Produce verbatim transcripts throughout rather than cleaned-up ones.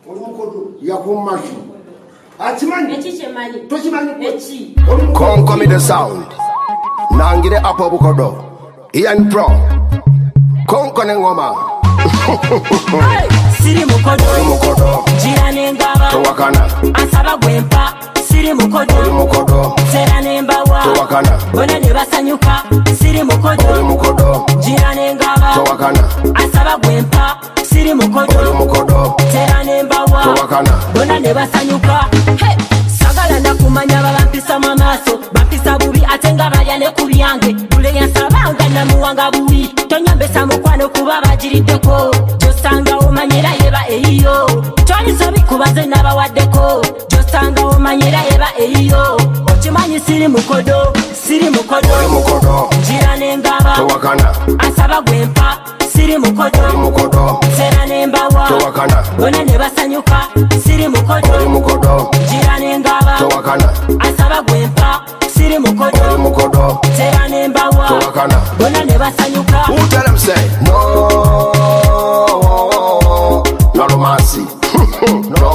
Come come the sound. Nangi the upper bukodo. Ian Pro. Come come ngoma. Siri mukodo. Mukodo. Jirane ngaba. Towakana. Asaba gwempa. Siri mukodo. Mukodo. Serane mbawa. Towakana. Bona ne basanyuka. Siri mukodo. Mukodo. Jirane ngaba. Towakana. Asaba gwempa. Siri mukodo. Mukodo. Serane mbawa. Towakana. Bona ne basanyuka. Hey. Sagala ndakumanya babampisa mu maaso bampisa bubi ate nga balya ne ku byange bule yansabanga namuwanga buwi tonyambesa mukwano kuba bagiriddeko gyosanga omanyera yeba eyiyo tonisobi kubaze n'abawaddeko gyosanga omanyera yeba eyiyo okimanyi siri mukodo siri mukodo jirane ngaba Towakana. ansaba gwempa siri mukodo Mukodo. serane mbawa Towakana. bona ne basanyuka siri mukodo Mukodo. jirane ngaba Towakana. asaba gwempa siri mukodo Mukodo. serane mbawa Towakana. bona ne basanyuka. Who tell them say no? No romancy. No.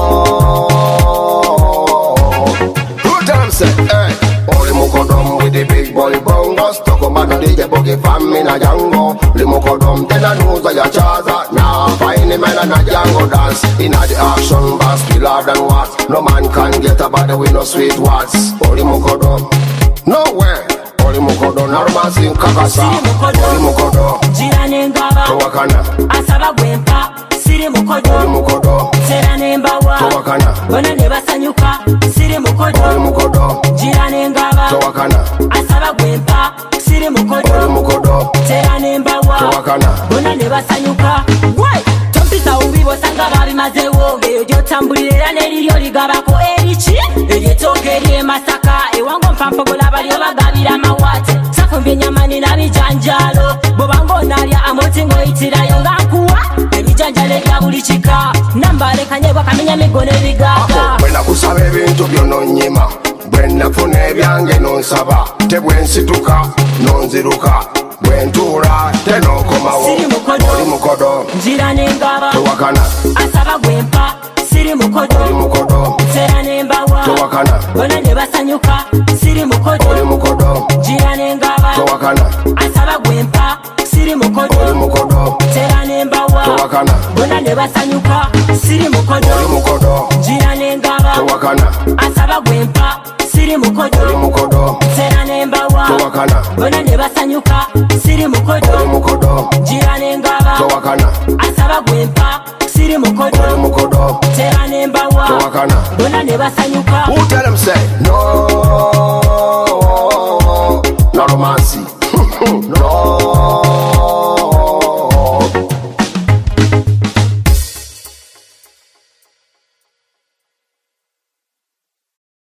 Who tell them say hey? Only mukodom with the big boy bongos. Talk about the D J boogie fam in a jango. The mukodom then I know that your chaza. Now find him and a jango dance. In the action bass killer than what? No man can get about the way no sweet words. Only mukodom. Nowhere. Only mukodo narumasi nkakasa. Only mukodo. Jirane ngaba. Towakana. Asaba gwempa. Siri mukodo. Only mukodo. Serane mbawa. Towakana. Bona ne basanyuka. Siri mukodo. Only mukodo. Jirane ngaba. Towakana. Asaba gwempa. Siri mukodo. Only mukodo. Serane mbawa. Towakana. Bona ne basanyuka. Why? Tompisa ubibo sanga babimazewo ngeyo gyotambulira n'eriryo ligabako eriki eryetooka ery'emasaka ewango mpampogola balyo bagabira amawate safumbye ennyama nina bijanjalo bw'obanga onaalya amoti ng'oyitirayo ng'akuwa ebijanjalo ebya buli kika nambalekanye bwakamenya migo n'ebigaaga bwe nakusaba ebintu byononyima bwe nafuna ebyange nonsaba tebwensituka nonziruka bwe ntuula tenookomawo Siri mukodo. Oli mukodo. Jirane ngaba. Towakana. Asaba gwempa. Siri mukodo. Oli mukodo. Serane mbawa. Towakana. Bona ne basanyuka. Siri mukodo. Oli mukodo. Jirane ngaba. Towakana. Asaba gwempa. Siri mukodo. Oli mukodo. Serane mbawa. Towakana. Bona ne basanyuka. Siri mukodo. Oli mukodo. Jirane ngaba. Towakana. Asaba gwempa. Siri mukodo. Oli mukodo. Serane mbawa. Towakana. Bona ne basanyuka. Siri mukodo. Oli mukodo. Jirane ngaba. Towakana. Asaba gwempa. Siri mukodo. Oli mukodo. Serane mbawa. Towakana. Bona ne basanyuka. Who tell them